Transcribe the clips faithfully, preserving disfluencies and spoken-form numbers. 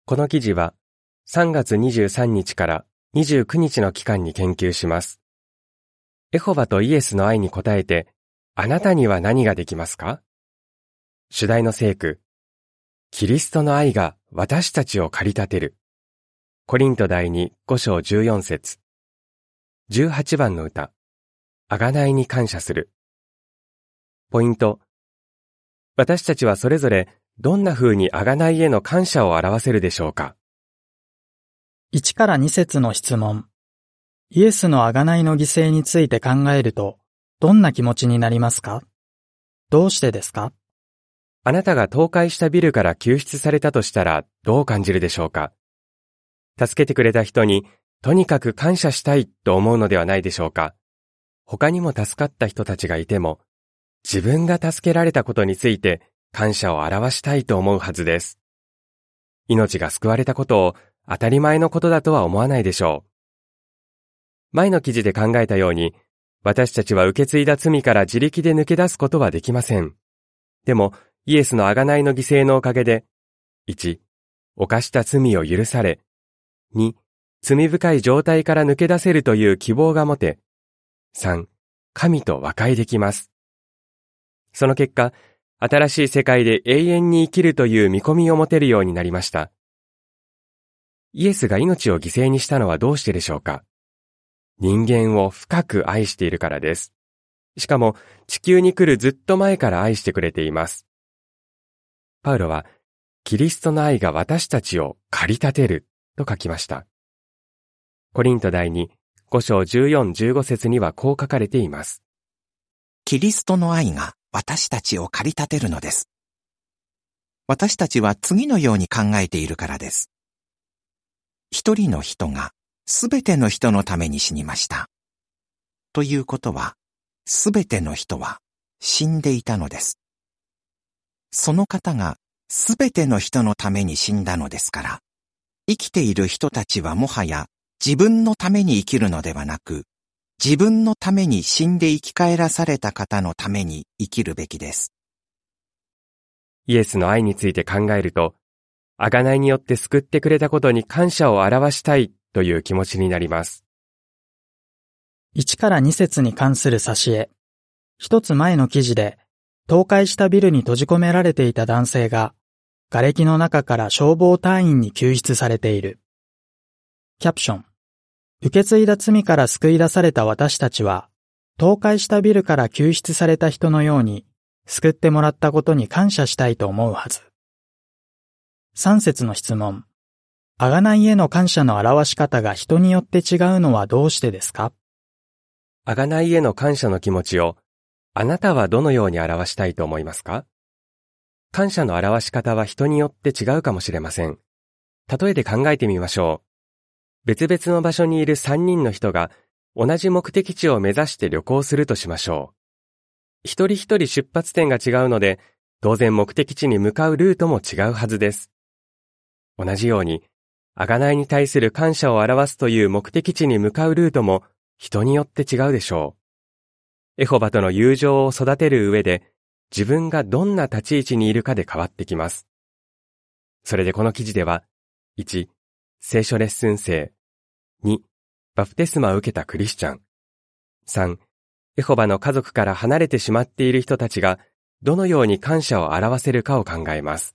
この記事はさんがつにじゅうさんにちからにじゅうくにちの期間に研究します。エホバとイエスの愛に応えて、あなたには何ができますか？主題の聖句、キリストの愛が私たちを駆り立てる。コリント第にご章じゅうよん節。じゅうはちばんの歌、あがないに感謝する。ポイント。私たちはそれぞれどんな風にあがないへの感謝を表せるでしょうか？ いちからに節の質問。イエスのあがないの犠牲について考えると、どんな気持ちになりますか？どうしてですか？ あなたが倒壊したビルから救出されたとしたらどう感じるでしょうか？助けてくれた人にとにかく感謝したいと思うのではないでしょうか？他にも助かった人たちがいても、自分が助けられたことについて感謝を表したいと思うはずです。命が救われたことを当たり前のことだとは思わないでしょう。前の記事で考えたように、私たちは受け継いだ罪から自力で抜け出すことはできません。でも、イエスのあがないの犠牲のおかげで、いち、犯した罪を許され、に、罪深い状態から抜け出せるという希望が持て、さん、神と和解できます。その結果、新しい世界で永遠に生きるという見込みを持てるようになりました。イエスが命を犠牲にしたのはどうしてでしょうか？人間を深く愛しているからです。しかも、地球に来るずっと前から愛してくれています。パウロは、キリストの愛が私たちを駆り立てると書きました。コリント第にご章じゅうよん、じゅうご節にはこう書かれています。 キリストの愛が私たちを駆り立てるのです。私たちは次のように考えているからです。一人の人がすべての人のために死にました。ということは、すべての人は死んでいたのです。その方がすべての人のために死んだのですから、生きている人たちはもはや自分のために生きるのではなく、自分のために死んで生き返らされた方のために生きるべきです。 イエスの愛について考えると、贖いによって救ってくれたことに感謝を表したいという気持ちになります。 いちからに節に関する挿絵。一つ前の記事で、倒壊したビルに閉じ込められていた男性が、瓦礫の中から消防隊員に救出されている。キャプション。受け継いだ罪から救い出された私たちは、倒壊したビルから救出された人のように、救ってもらったことに感謝したいと思うはず。さん節の質問。贖いへの感謝の表し方が人によって違うのはどうしてですか？ 贖いへの感謝の気持ちを、あなたはどのように表したいと思いますか？感謝の表し方は人によって違うかもしれません。例えで考えてみましょう。別々の場所にいるさんにんの人が同じ目的地を目指して旅行するとしましょう。一人一人出発点が違うので、当然目的地に向かうルートも違うはずです。同じように、贖いに対する感謝を表すという目的地に向かうルートも人によって違うでしょう。エホバとの友情を育てる上で、自分がどんな立ち位置にいるかで変わってきます。それでこの記事では、いち、聖書レッスン生、に、バプテスマを受けたクリスチャン、さん、エホバの家族から離れてしまっている人たちがどのように感謝を表せるかを考えます。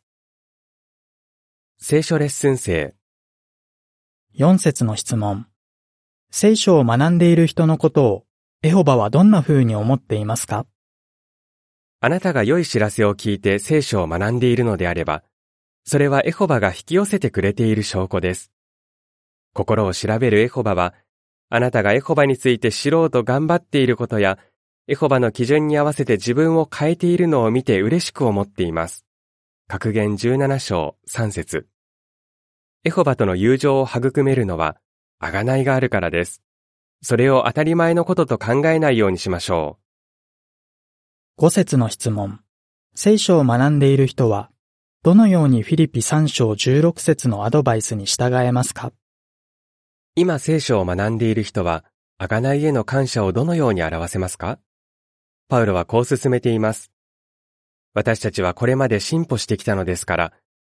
聖書レッスン生。 よん節の質問。聖書を学んでいる人のことをエホバはどんな風に思っていますか？ あなたが良い知らせを聞いて聖書を学んでいるのであれば、それはエホバが引き寄せてくれている証拠です。心を調べるエホバは、あなたがエホバについて知ろうと頑張っていることや、エホバの基準に合わせて自分を変えているのを見て嬉しく思っています。格言じゅうなな章さん節。エホバとの友情を育めるのは、贖いがあるからです。それを当たり前のことと考えないようにしましょう。 ご節の質問。聖書を学んでいる人は、どのようにフィリピさん章じゅうろく節のアドバイスに従えますか？ 今聖書を学んでいる人は、贖いへの感謝をどのように表せますか？パウロはこう進めています。私たちはこれまで進歩してきたのですから、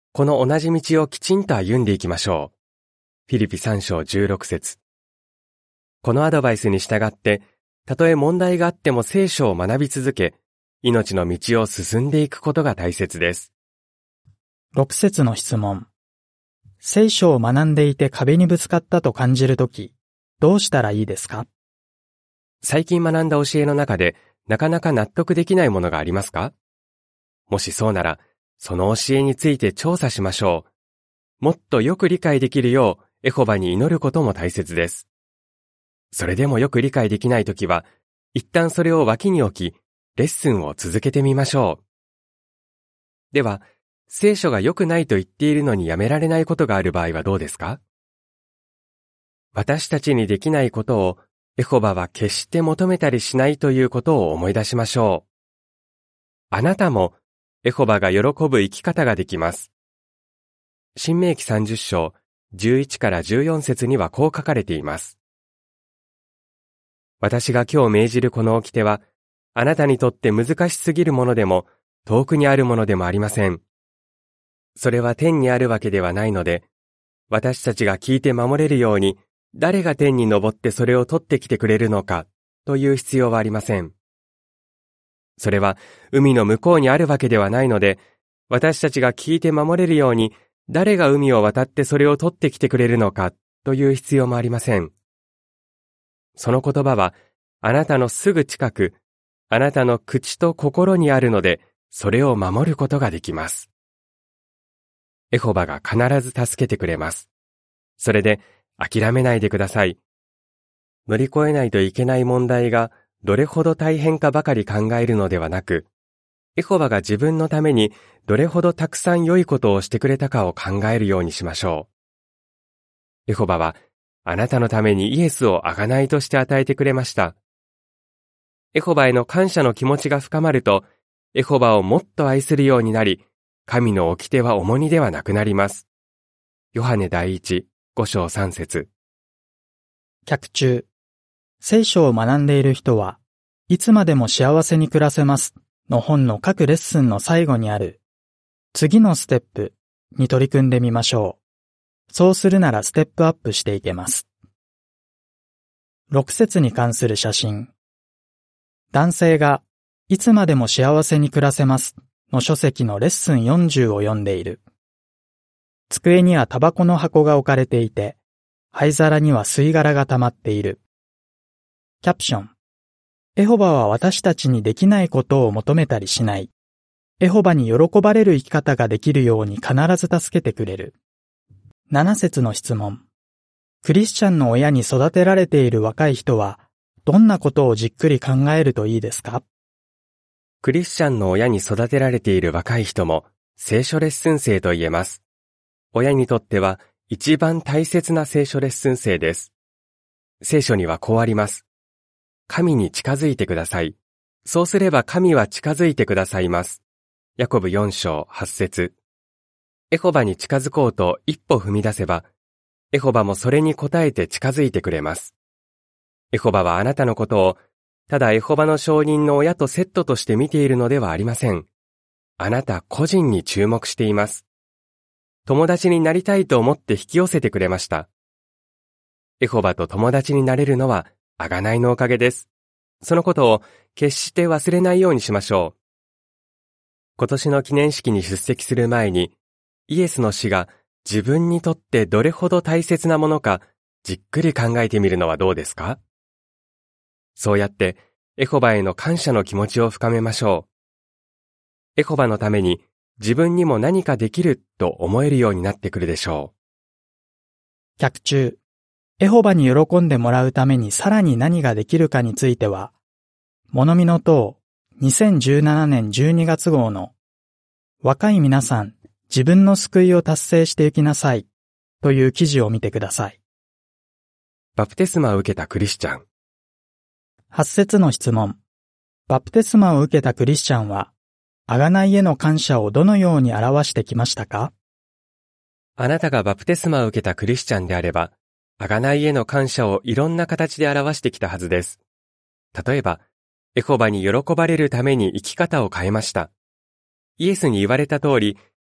この同じ道をきちんと歩んでいきましょう。フィリピさん章じゅうろく節。このアドバイスに従って、たとえ問題があっても聖書を学び続け、命の道を進んでいくことが大切です。 ろく節の質問。聖書を学んでいて壁にぶつかったと感じるとき、どうしたらいいですか？ 最近学んだ教えの中で、なかなか納得できないものがありますか？もしそうなら、その教えについて調査しましょう。もっとよく理解できるよう、エホバに祈ることも大切です。それでもよく理解できないときは、一旦それを脇に置き、レッスンを続けてみましょう。では、聖書が良くないと言っているのにやめられないことがある場合はどうですか？私たちにできないことを、エホバは決して求めたりしないということを思い出しましょう。あなたも、エホバが喜ぶ生き方ができます。申命記さんじゅっ章、じゅういちからじゅうよん節にはこう書かれています。私が今日命じるこの掟は、あなたにとって難しすぎるものでも、遠くにあるものでもありません。それは天にあるわけではないので、私たちが聞いて守れるように、誰が天に昇ってそれを取ってきてくれるのか、という必要はありません。それは海の向こうにあるわけではないので、私たちが聞いて守れるように、誰が海を渡ってそれを取ってきてくれるのか、という必要もありません。その言葉は、あなたのすぐ近く、あなたの口と心にあるので、それを守ることができます。エホバが必ず助けてくれます。それで、諦めないでください。乗り越えないといけない問題がどれほど大変かばかり考えるのではなく、エホバが自分のためにどれほどたくさん良いことをしてくれたかを考えるようにしましょう。エホバはあなたのためにイエスを贖いとして与えてくれました。エホバへの感謝の気持ちが深まると、エホバをもっと愛するようになり、神の掟は重荷ではなくなります。ヨハネ第一、五章三節。 脚注。聖書を学んでいる人はいつまでも幸せに暮らせますの本の各レッスンの最後にある次のステップに取り組んでみましょう。そうするならステップアップしていけます。ろく節に関する写真。男性がいつまでも幸せに暮らせますの書籍のレッスンよんじゅうを読んでいる。机にはタバコの箱が置かれていて、灰皿には吸い殻が溜まっている。キャプション。エホバは私たちにできないことを求めたりしない。エホバに喜ばれる生き方ができるように必ず助けてくれる。なな節の質問。クリスチャンの親に育てられている若い人は、どんなことをじっくり考えるといいですか？ クリスチャンの親に育てられている若い人も、聖書レッスン生と言えます。親にとっては、一番大切な聖書レッスン生です。聖書にはこうあります。神に近づいてください。そうすれば神は近づいてくださいます。ヤコブよん章はち節。エホバに近づこうと一歩踏み出せば、エホバもそれに応えて近づいてくれます。エホバはあなたのことを、ただエホバの証人の親とセットとして見ているのではありません。あなた個人に注目しています。友達になりたいと思って引き寄せてくれました。エホバと友達になれるのは、贖いのおかげです。そのことを決して忘れないようにしましょう。今年の記念式に出席する前に、イエスの死が自分にとってどれほど大切なものか、じっくり考えてみるのはどうですか？そうやって、エホバへの感謝の気持ちを深めましょう。エホバのために、自分にも何かできると思えるようになってくるでしょう。脚注。エホバに喜んでもらうためにさらに何ができるかについては、物見の塔にせんじゅうななねんじゅうにがつ号の若い皆さん、自分の救いを達成していきなさいという記事を見てください。 バプテスマを受けたクリスチャン。 はち節の質問。バプテスマを受けたクリスチャンは、贖いへの感謝をどのように表してきましたか？ あなたがバプテスマを受けたクリスチャンであれば、贖いへの感謝をいろんな形で表してきたはずです。例えば、エホバに喜ばれるために生き方を変えました。イエスに言われた通り、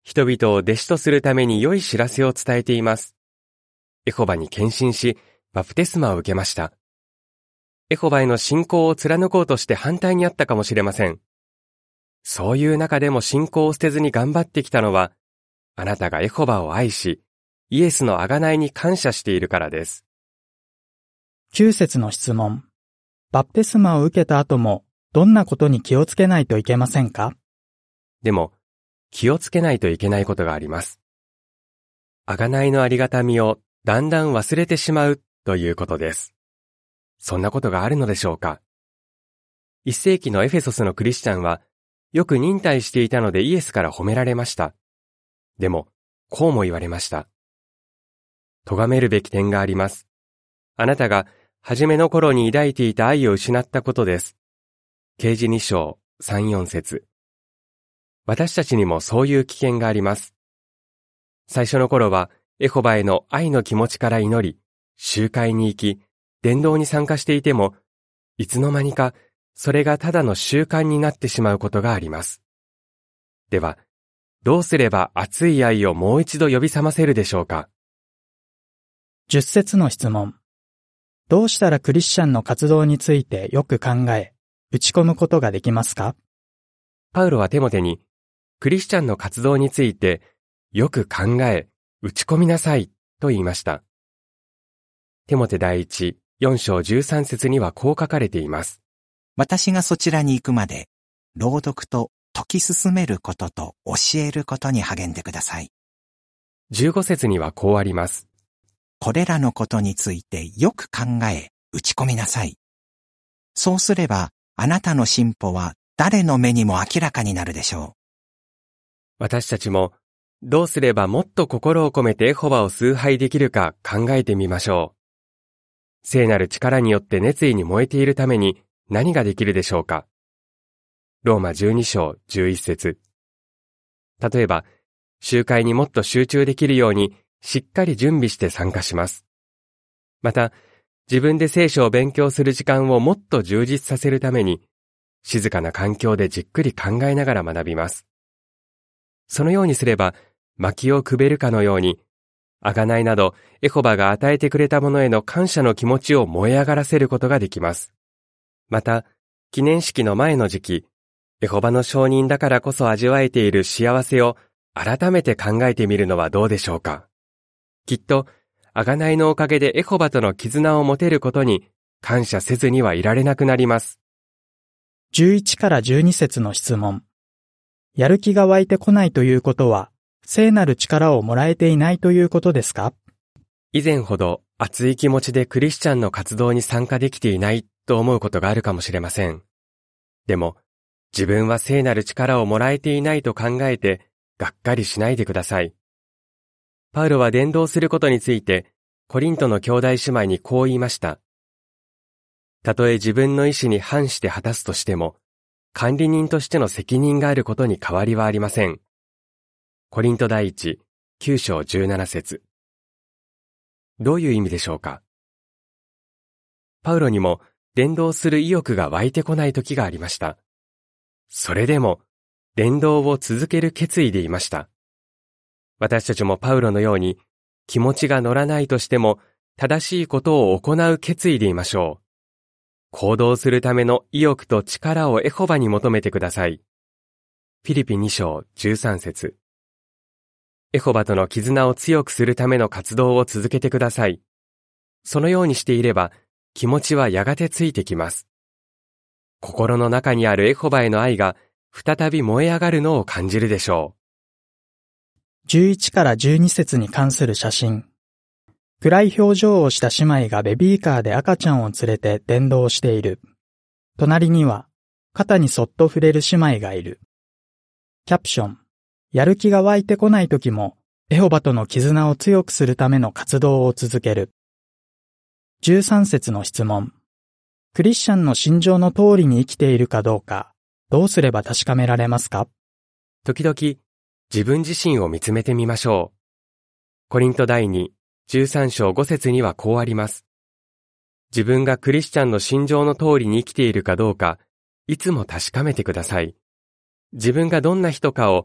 人々を弟子とするために良い知らせを伝えています。エホバに献身し、バプテスマを受けました。エホバへの信仰を貫こうとして反対にあったかもしれません。そういう中でも信仰を捨てずに頑張ってきたのは、あなたがエホバを愛し、イエスの贖いに感謝しているからです。 きゅう節の質問。バプテスマを受けた後も、どんなことに気をつけないといけませんか？ でも、気をつけないといけないことがあります。贖いのありがたみをだんだん忘れてしまうということです。そんなことがあるのでしょうか？いっ世紀のエフェソスのクリスチャンは、よく忍耐していたのでイエスから褒められました。でも、こうも言われました。咎めるべき点があります。あなたが初めの頃に抱いていた愛を失ったことです。啓示に章さん、よん節。私たちにもそういう危険があります。最初の頃はエホバへの愛の気持ちから祈り、集会に行き、伝道に参加していても、いつの間にかそれがただの習慣になってしまうことがあります。では、どうすれば熱い愛をもう一度呼び覚ませるでしょうか？ じゅっ節の質問。どうしたらクリスチャンの活動についてよく考え、打ち込むことができますか？ パウロはテモテに、クリスチャンの活動についてよく考え、打ち込みなさいと言いました。テモテ第一、よん章じゅうさん節にはこう書かれています。 私がそちらに行くまで、朗読と解き進めることと教えることに励んでください。 じゅうご節にはこうあります。 これらのことについてよく考え、打ち込みなさい。そうすれば、あなたの進歩は誰の目にも明らかになるでしょう。 私たちも、どうすればもっと心を込めてエホバを崇拝できるか考えてみましょう。聖なる力によって熱意に燃えているために何ができるでしょうか。ローマじゅうに章じゅういち節。例えば、集会にもっと集中できるようにしっかり準備して参加します。また、自分で聖書を勉強する時間をもっと充実させるために、静かな環境でじっくり考えながら学びます。そのようにすれば、薪をくべるかのように、贖いなどエホバが与えてくれたものへの感謝の気持ちを燃え上がらせることができます。また、記念式の前の時期、エホバの証人だからこそ味わえている幸せを改めて考えてみるのはどうでしょうか。きっと、贖いのおかげでエホバとの絆を持てることに感謝せずにはいられなくなります。 じゅういちからじゅうに節の質問。やる気が湧いてこないということは、聖なる力をもらえていないということですか？ 以前ほど熱い気持ちでクリスチャンの活動に参加できていないと思うことがあるかもしれません。でも、自分は聖なる力をもらえていないと考えて、がっかりしないでください。パウロは伝道することについて、コリントの兄弟姉妹にこう言いました。たとえ自分の意思に反して果たすとしても、管理人としての責任があることに変わりはありません。コリント第一、きゅう章じゅうなな節。どういう意味でしょうか。パウロにも伝道する意欲が湧いてこない時がありました。それでも、伝道を続ける決意でいました。私たちもパウロのように、気持ちが乗らないとしても、正しいことを行う決意でいましょう。行動するための意欲と力をエホバに求めてください。フィリピに章じゅうさん節。エホバとの絆を強くするための活動を続けてください。そのようにしていれば、気持ちはやがてついてきます。心の中にあるエホバへの愛が再び燃え上がるのを感じるでしょう。 じゅういちからじゅうに節に関する写真。暗い表情をした姉妹がベビーカーで赤ちゃんを連れて伝道している。隣には肩にそっと触れる姉妹がいる。キャプション。やる気が湧いてこない時もエホバとの絆を強くするための活動を続ける。じゅうさん節の質問。クリスチャンの信条の通りに生きているかどうか、どうすれば確かめられますか？ 時々、自分自身を見つめてみましょう。コリント第二、じゅうさん章ご節にはこうあります。自分がクリスチャンの信条の通りに生きているかどうか、いつも確かめてください。自分がどんな人かを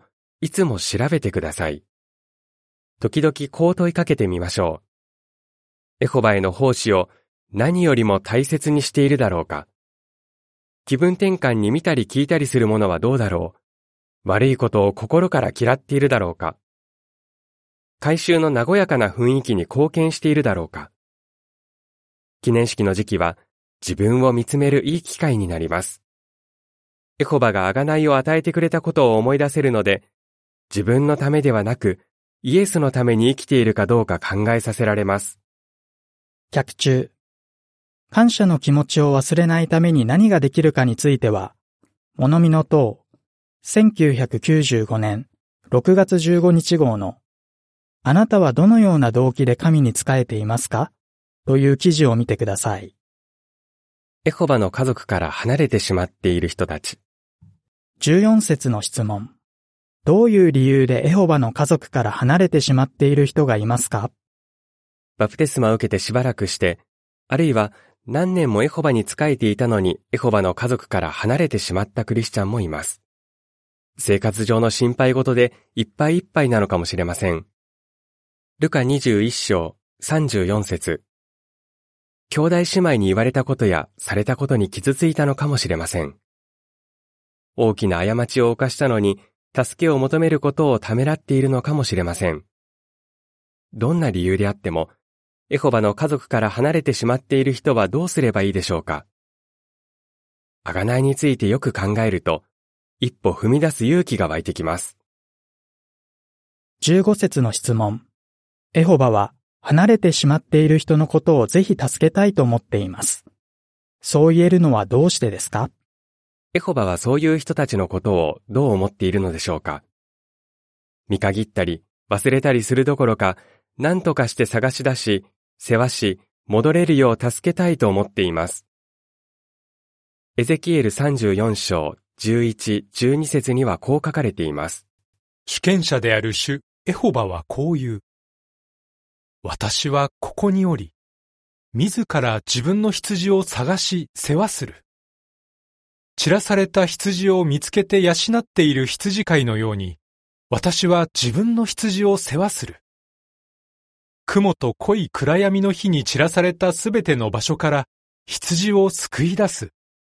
いつも調べてください。時々こう問いかけてみましょう。エホバへの奉仕を何よりも大切にしているだろうか。気分転換に見たり聞いたりするものはどうだろう。悪いことを心から嫌っているだろうか。改宗の和やかな雰囲気に貢献しているだろうか。記念式の時期は自分を見つめるいい機会になります。エホバが贖いを与えてくれたことを思い出せるので、自分のためではなく、イエスのために生きているかどうか考えさせられます。 脚注。感謝の気持ちを忘れないために何ができるかについては、物見の塔、せんきゅうひゃくきゅうじゅうごねんろくがつじゅうごにち号の、あなたはどのような動機で神に仕えていますかという記事を見てください。 エホバの家族から離れてしまっている人たち。 じゅうよん節の質問。どういう理由でエホバの家族から離れてしまっている人がいますか？ バプテスマを受けてしばらくして、あるいは何年もエホバに仕えていたのにエホバの家族から離れてしまったクリスチャンもいます。生活上の心配事でいっぱいいっぱいなのかもしれません。ルカにじゅういっ章さんじゅうよん節。兄弟姉妹に言われたことやされたことに傷ついたのかもしれません。大きな過ちを犯したのに助けを求めることをためらっているのかもしれません。どんな理由であっても、エホバの家族から離れてしまっている人はどうすればいいでしょうか。贖いについてよく考えると、一歩踏み出す勇気が湧いてきます。 じゅうご節の質問。エホバは離れてしまっている人のことをぜひ助けたいと思っています。そう言えるのはどうしてですか？ エホバはそういう人たちのことをどう思っているのでしょうか。見限ったり忘れたりするどころか、何とかして探し出し、世話し、戻れるよう助けたいと思っています。エゼキエルさんじゅうよん章じゅういち、じゅうに節にはこう書かれています。 主権者である主エホバはこう言う。私はここにおり、自ら自分の羊を探し世話する。散らされた羊を見つけて養っている羊飼いのように、私は自分の羊を世話する。雲と濃い暗闇の日に散らされたすべての場所から羊を救い出す。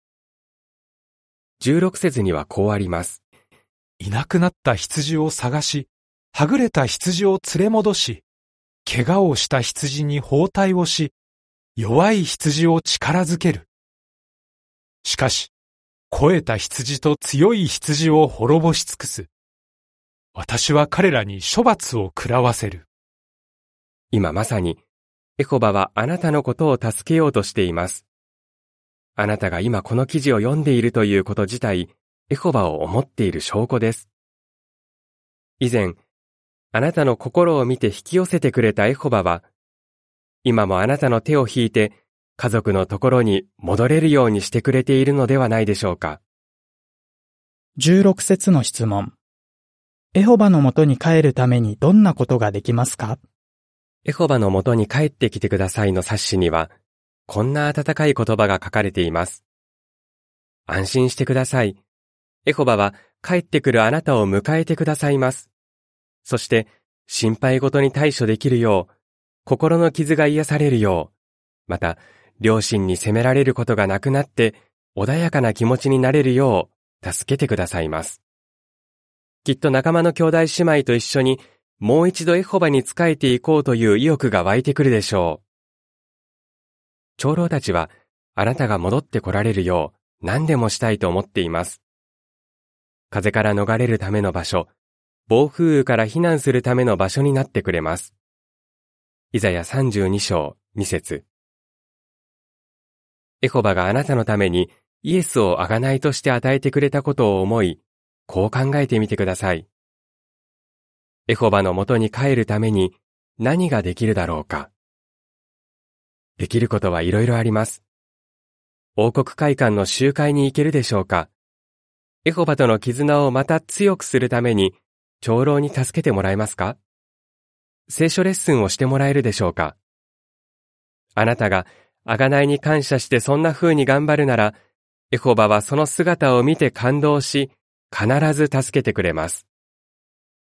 じゅうろく節にはこうあります。 いなくなった羊を探し、はぐれた羊を連れ戻し、怪我をした羊に包帯をし、弱い羊を力づける。しかし、肥えた羊と強い羊を滅ぼし尽くす。私は彼らに処罰を食らわせる。 今まさに、エホバはあなたのことを助けようとしています。あなたが今この記事を読んでいるということ自体、エホバを思っている証拠です。以前、あなたの心を見て引き寄せてくれたエホバは、今もあなたの手を引いて、家族のところに戻れるようにしてくれているのではないでしょうか。 じゅうろく節の質問。エホバのもとに帰るためにどんなことができますか？ エホバのもとに帰ってきてくださいの冊子には、こんな温かい言葉が書かれています。安心してください。エホバは帰ってくるあなたを迎えてくださいます。そして、心配事に対処できるよう、心の傷が癒されるよう、また、両親に責められることがなくなって、穏やかな気持ちになれるよう、助けてくださいます。きっと仲間の兄弟姉妹と一緒に、もう一度エホバに仕えていこうという意欲が湧いてくるでしょう。長老たちは、あなたが戻って来られるよう、何でもしたいと思っています。風から逃れるための場所、暴風雨から避難するための場所になってくれます。イザヤさんじゅうに章に節。エホバがあなたのためにイエスを贖いとして与えてくれたことを思い、こう考えてみてください。エホバのもとに帰るために何ができるだろうか。できることはいろいろあります。王国会館の集会に行けるでしょうか。エホバとの絆をまた強くするために長老に助けてもらえますか。聖書レッスンをしてもらえるでしょうか。あなたが贖いに感謝してそんな風に頑張るなら、エホバはその姿を見て感動し、必ず助けてくれます。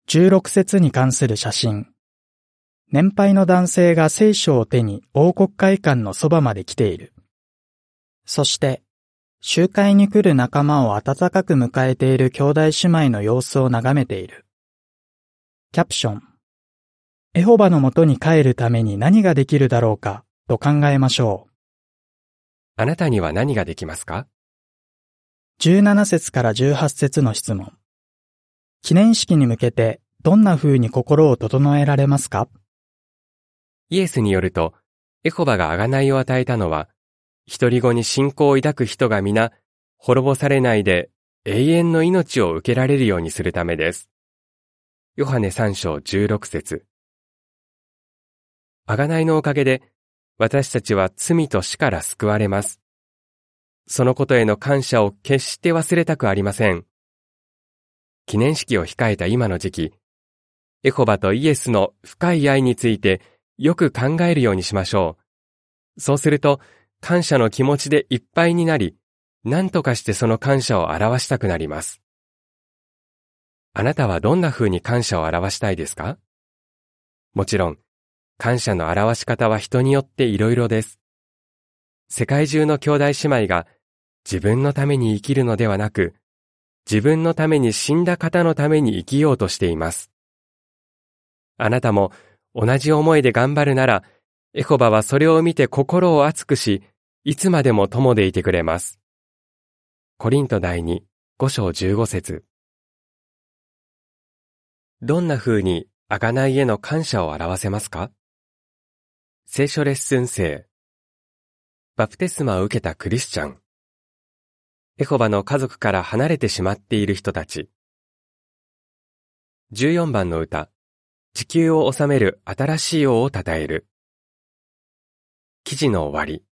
じゅうろく節に関する写真。年配の男性が聖書を手に王国会館のそばまで来ている。そして、集会に来る仲間を温かく迎えている兄弟姉妹の様子を眺めている。キャプション。エホバのもとに帰るために何ができるだろうかと考えましょう。 あなたには何ができますか？ じゅうなな節からじゅうはち節の質問。記念式に向けてどんな風に心を整えられますか？ イエスによると、エホバが贖いを与えたのは、独り子に信仰を抱く人が皆、滅ぼされないで永遠の命を受けられるようにするためです。ヨハネさん章じゅうろく節。贖いのおかげで、私たちは罪と死から救われます。そのことへの感謝を決して忘れたくありません。記念式を控えた今の時期、エホバとイエスの深い愛についてよく考えるようにしましょう。そうすると、感謝の気持ちでいっぱいになり、何とかしてその感謝を表したくなります。あなたはどんな風に感謝を表したいですか？もちろん、感謝の表し方は人によっていろいろです。世界中の兄弟姉妹が自分のために生きるのではなく、自分のために死んだ方のために生きようとしています。あなたも同じ思いで頑張るなら、エホバはそれを見て心を熱くし、いつまでも友でいてくれます。コリント第に、ご章じゅうご節。どんな風に贖いへの感謝を表せますか？聖書レッスン生。バプテスマを受けたクリスチャン。エホバの家族から離れてしまっている人たち。じゅうよんばんの歌。地球を治める新しい王を称える。記事の終わり。